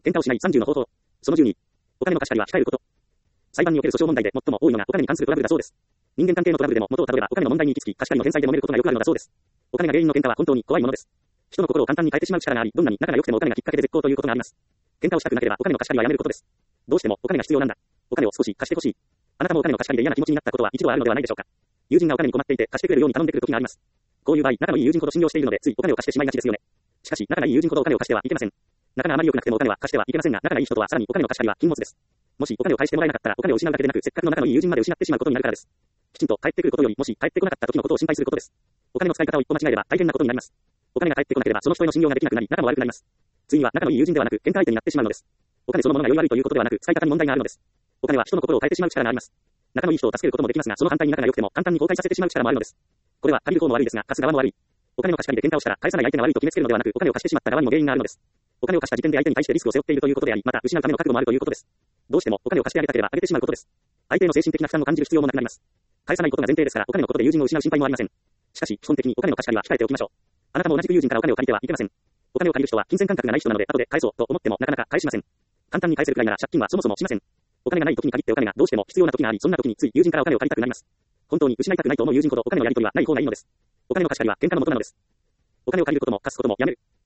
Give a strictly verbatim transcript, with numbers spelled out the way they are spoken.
喧嘩をしないさんじゅうの方法。そのじゅうに、お金の貸し借りは控えること。裁判における訴訟問題で最も多いのがお金に関するトラブルだそうです。人間関係のトラブルでも元をたどればお金の問題に行き着き、貸し借りの返済で揉めることがよくあるのだそうです。お金が原因の喧嘩は本当に怖いものです。人の心を簡単に変えてしまう力があり、どんなに仲が良くてもお金がきっかけで絶好ということがあります。喧嘩をしたくなければお金の貸し借りはやめることです。どうしてもお金が必要なんだ。お金を少し貸してほしい。あなたもお金の貸し借りで嫌な気持ちになったことは一度はあるのではないでしょうか。友人がお金に困っていて貸してくれるように頼んでくる時があります。こういう場合、仲のいい友人ほど信用しているのでついお金を貸してしまいがちですよね。しかし、仲がいい友人ほどお金を貸してはいけません。仲があまり良くなくてもお金は貸してはいけませんが、仲がいい人とはさらにお金の貸し借りは禁物です。もしお金を返してもらえなかったらお金を失うだけでなく、せっかくの仲のいい友人まで失ってしまうことになるからです。きちんと返ってくることより、もし返ってこなかった時のことを心配することです。お金の使い方を一歩間違えれば大変なことになります。お金が返ってこなければその人への信用ができなくなり、仲も悪くなります。ついには仲のいい友人ではなく、喧嘩相手になってしまうのです。お金そのものが良い悪いということではなく、使い方に問題があるのです。お金は人の心を変えてしまう力があります。仲のいい人を助けることもできますが、その反対に仲が良くても簡単に崩壊させてしまう力もあるのです。これは借りる方も悪いですが、貸す側も悪い。お金の貸し借りで喧嘩をしたら返さない相手が悪いと決めつけるのではなく、お金を貸してしまった側にも原因があるのです。お金を貸した時点で相手に対してリスクを背負っているということであり、また失うための覚悟もあるということです。どうしてもお金を貸してあげたければあげてしまうことです。相手への精神的な負担を感じる必要もなくなります。返さないことが前提ですから、お金のことで友人を失う心配もありません。しかし、基本的にお金の貸し借りは控えておきましょう。あなたも同じく友人からお金を借りてはいけません。お金を借りる人は金銭感覚がない人なので、後で返そうと思ってもなかなか返しません。簡単に返せるくらいなら借金はそもそもしません。お金がない時に限ってお金がどうしても必要な時があり、そんな時につい友人からお金を借りたくなります。本当に失いたくないと思う友人ほどお金のやり取りはない方がいいのです。お金の貸し借りは喧嘩の元なのです。お金を借りることも貸すこともやめる。